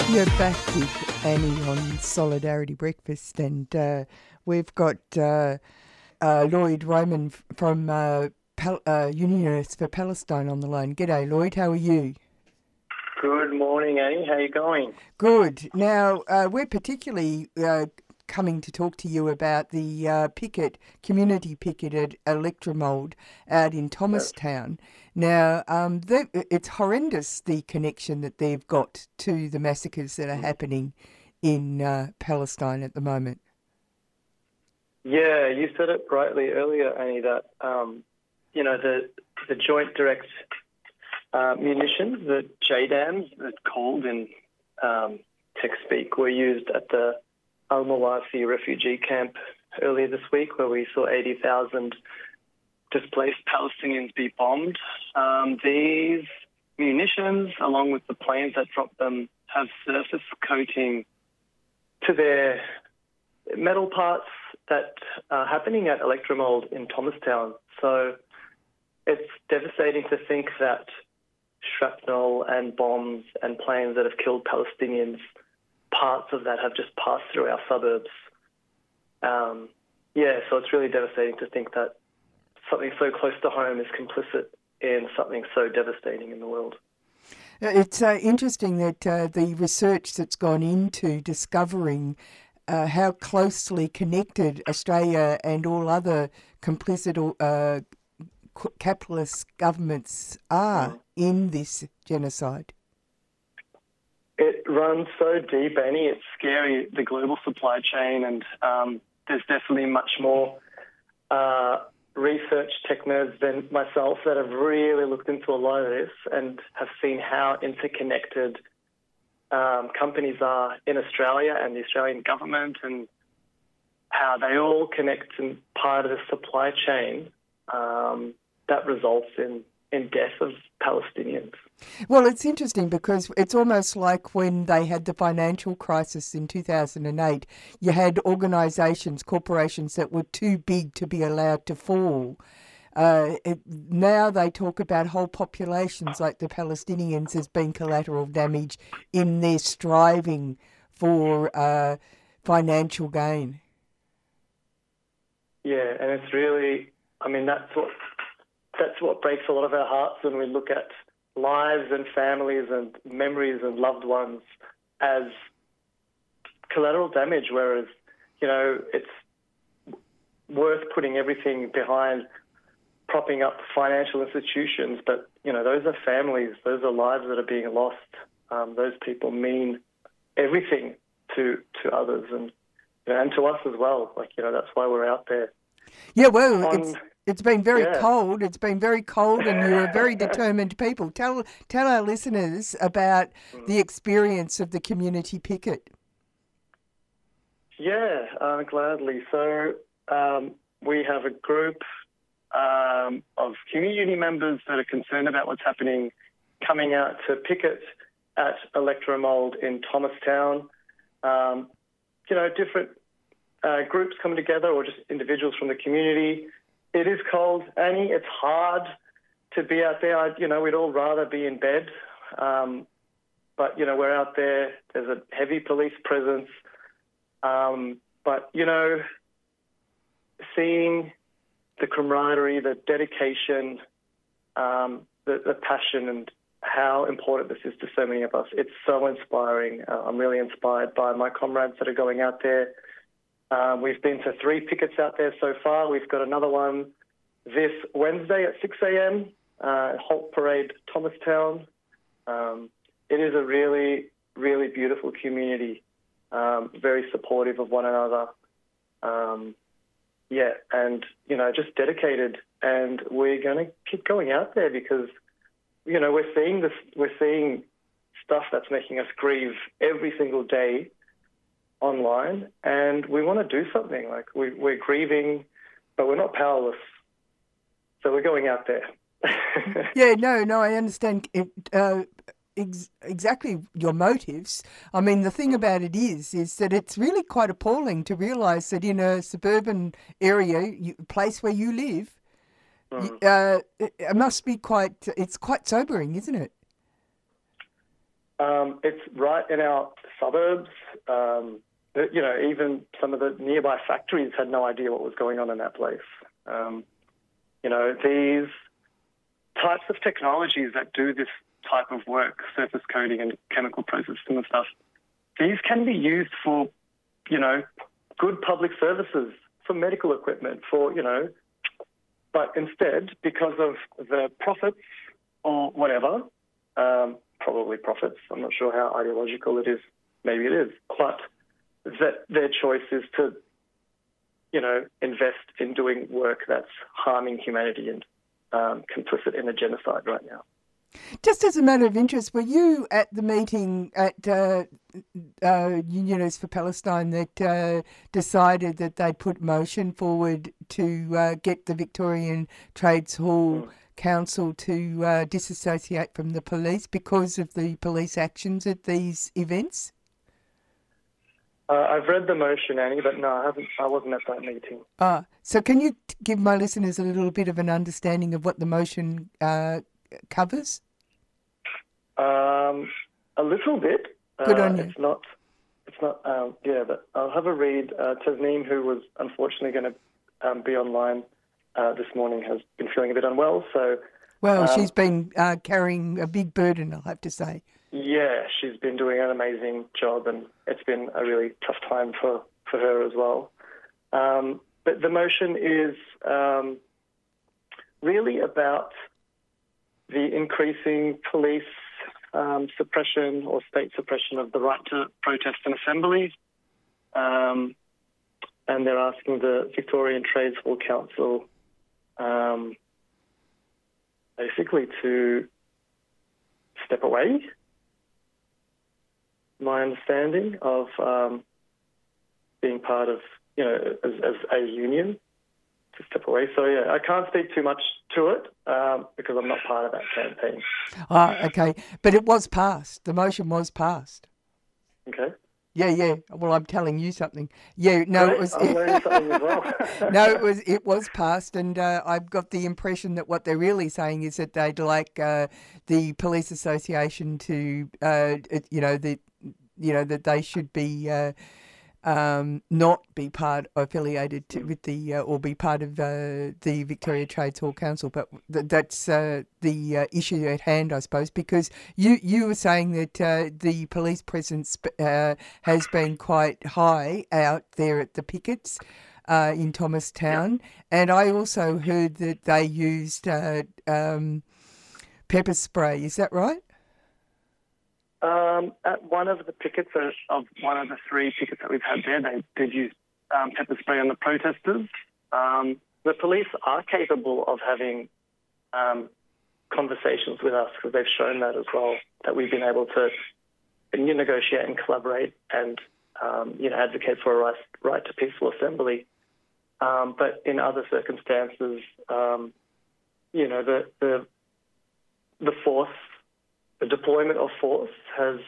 You're back with Annie on Solidarity Breakfast, and we've got Lloyd Raymond from Unionists for Palestine on the line. G'day, Lloyd. How are you? Good morning, Annie. How are you going? Good. Now, we're particularly coming to talk to you about the community picket at Electromold out in Thomastown. Now, it's horrendous, the connection that they've got to the massacres that are happening in Palestine at the moment. Yeah, you said it rightly earlier, Annie, that, the Joint Direct Munitions, the JDAMs, it's called in tech speak, were used at the Al-Mawasi refugee camp earlier this week, where we saw 80,000 displaced Palestinians be bombed. These munitions, along with the planes that dropped them, have surface coating to their metal parts that are happening at Electromold in Thomastown. So it's devastating to think that shrapnel and bombs and planes that have killed Palestinians, parts of that have just passed through our suburbs. So it's really devastating to think that something so close to home is complicit in something so devastating in the world. It's interesting that the research that's gone into discovering how closely connected Australia and all other complicit capitalist governments are in this genocide. It runs so deep, Annie. It's scary, the global supply chain, and there's definitely much more research tech nerds than myself that have really looked into a lot of this and have seen how interconnected companies are in Australia and the Australian government, and how they all connect in part of the supply chain that results in death of Palestinians. Well, it's interesting because it's almost like when they had the financial crisis in 2008, you had organisations, corporations that were too big to be allowed to fall. Now they talk about whole populations like the Palestinians as being collateral damage in their striving for financial gain. Yeah, and it's really, that's what breaks a lot of our hearts when we look at lives and families and memories and loved ones as collateral damage, whereas, it's worth putting everything behind propping up financial institutions, but, those are families, those are lives that are being lost. Those people mean everything to others and to us as well. That's why we're out there. Yeah, well, it's been very cold. It's been very cold, and you're a very determined people. Tell our listeners about the experience of the community picket. Yeah, gladly. So we have a group of community members that are concerned about what's happening, coming out to picket at Electromold in Thomastown. Different groups coming together, or just individuals from the community. It is cold, Annie. It's hard to be out there. We'd all rather be in bed. But, we're out there. There's a heavy police presence. But, seeing the camaraderie, the dedication, the passion, and how important this is to so many of us, it's so inspiring. I'm really inspired by my comrades that are going out there. We've been to 3 pickets out there so far. We've got another one this Wednesday at 6 a.m, Holt Parade, Thomastown. It is a really, really beautiful community, very supportive of one another. Just dedicated. And we're going to keep going out there because, we're seeing stuff that's making us grieve every single day online, and we want to do something. We're grieving, but we're not powerless. So we're going out there. No, I understand exactly your motives. I mean, the thing about it is that it's really quite appalling to realise that in a suburban area, place where you live, it must be it's quite sobering, isn't it? It's right in our suburbs. Even some of the nearby factories had no idea what was going on in that place. These types of technologies that do this type of work, surface coating and chemical processing and stuff, these can be used for, good public services, for medical equipment, but instead, because of the profits or whatever, probably profits, I'm not sure how ideological it is, maybe it is, but that their choice is to, invest in doing work that's harming humanity and complicit in a genocide right now. Just as a matter of interest, were you at the meeting at Unionists for Palestine that decided that they put motion forward to get the Victorian Trades Hall Council to disassociate from the police because of the police actions at these events? I've read the motion, Annie, but no, I wasn't at that meeting. So can you give my listeners a little bit of an understanding of what the motion covers? A little bit. Good on you. It's not. But I'll have a read. Tasneem, who was unfortunately going to be online this morning, has been feeling a bit unwell. So, she's been carrying a big burden, I'll have to say. Yeah, she's been doing an amazing job, and it's been a really tough time for her as well. But the motion is really about the increasing police suppression or state suppression of the right to protest and assembly. And they're asking the Victorian Trades Hall Council basically to step away, my understanding of being part of, as a union, to step away. So, I can't speak too much to it because I'm not part of that campaign. Okay. But it was passed. The motion was passed. Okay. Yeah. Well, I'm telling you something. Yeah, no, Great. it was. I'm learning something as well. No, it was passed, and I've got the impression that what they're really saying is that they'd like the police association to, that they should be not be affiliated with the or be part of the Victoria Trades Hall Council, but that's the issue at hand, I suppose, because you were saying that the police presence has been quite high out there at the pickets in Thomastown, and I also heard that they used pepper spray. Is that right? At one of the pickets, of one of the three pickets that we've had there, they did use pepper spray on the protesters. The police are capable of having conversations with us because they've shown that as well, that we've been able to negotiate and collaborate and advocate for a right to peaceful assembly. But in other circumstances, the force, the deployment of force has,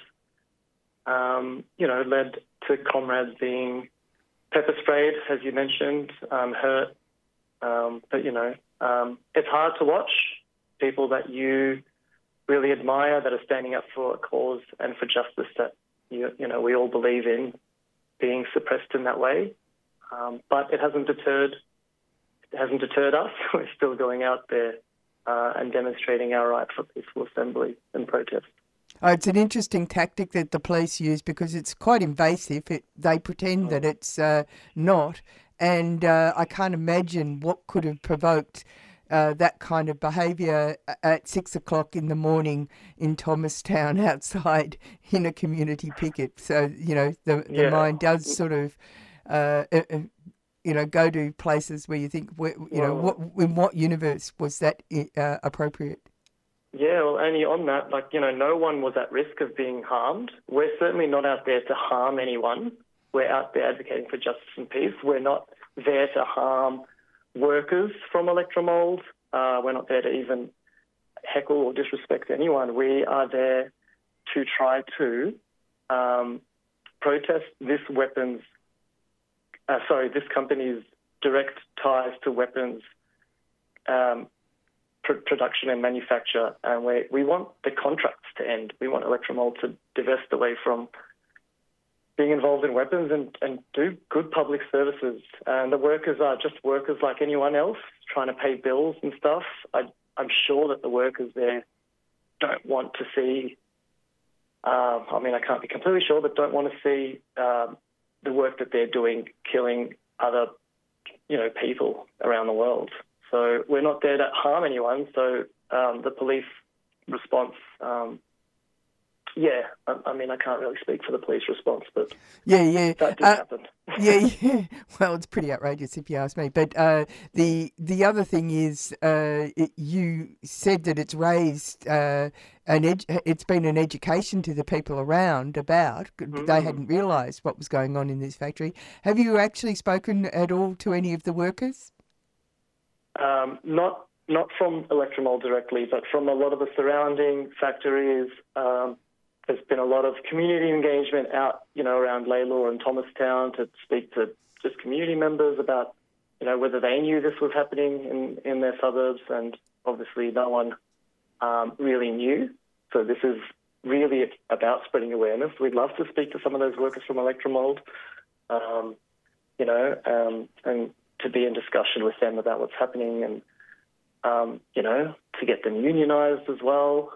led to comrades being pepper sprayed, as you mentioned, hurt. But it's hard to watch people that you really admire that are standing up for a cause and for justice that we all believe in being suppressed in that way. But it hasn't deterred us. We're still going out there and demonstrating our right for peaceful assembly and protest. It's an interesting tactic that the police use because it's quite invasive. They pretend that it's not, and I can't imagine what could have provoked that kind of behaviour at 6 o'clock in the morning in Thomastown outside in a community picket. So, the mind does sort of, go to places where you think, in what universe was that appropriate? Yeah, well, Annie, on that, no one was at risk of being harmed. We're certainly not out there to harm anyone. We're out there advocating for justice and peace. We're not there to harm workers from Electromold. We're not there to even heckle or disrespect anyone. We are there to try to protest this company's direct ties to weapons production and manufacture, and we want the contracts to end. We want Electromold to divest away from being involved in weapons and do good public services. And the workers are just workers like anyone else, trying to pay bills and stuff. I'm sure that the workers there don't want to see, I can't be completely sure, but don't want to see the work that they're doing killing other, people around the world. So we're not there to harm anyone. So the police response, I can't really speak for the police response, but yeah, that did happen. yeah. Well, it's pretty outrageous if you ask me. But the other thing is, you said that it's raised it's been an education to the people around about. They hadn't realised what was going on in this factory. Have you actually spoken at all to any of the workers? Not from Electromold directly, but from a lot of the surrounding factories. There's been a lot of community engagement out, around Lalor and Thomastown to speak to just community members about, whether they knew this was happening in their suburbs, and obviously no one really knew. So this is really about spreading awareness. We'd love to speak to some of those workers from Electromold, and to be in discussion with them about what's happening and, to get them unionised as well.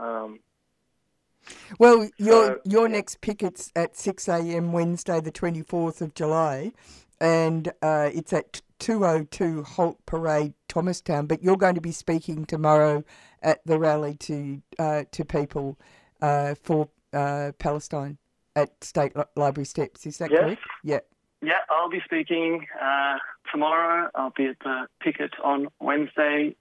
Well, your next picket's at 6 a.m. Wednesday, the 24th of July, and it's at 202 Holt Parade, Thomastown. But you're going to be speaking tomorrow at the rally to people for Palestine at State Library Steps. Is that correct? Yeah. Yeah, I'll be speaking tomorrow. I'll be at the picket on Wednesday.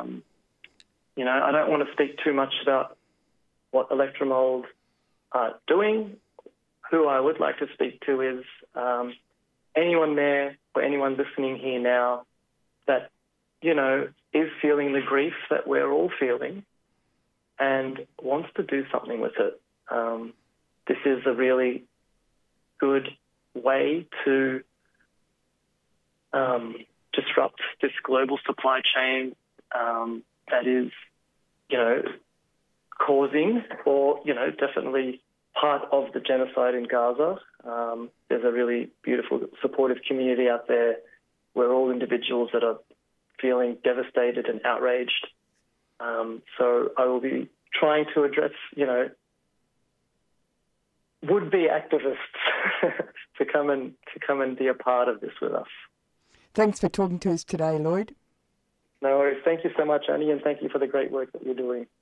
I don't want to speak too much about what Electromold are doing. Who I would like to speak to is anyone there or anyone listening here now that, is feeling the grief that we're all feeling and wants to do something with it. This is a really good way to disrupt this global supply chain that is, causing or, definitely part of the genocide in Gaza. There's a really beautiful, supportive community out there. We're all individuals that are feeling devastated and outraged. So I will be trying to address, would-be activists to come and be a part of this with us. Thanks for talking to us today, Lloyd. No worries. Thank you so much, Annie, and thank you for the great work that you're doing.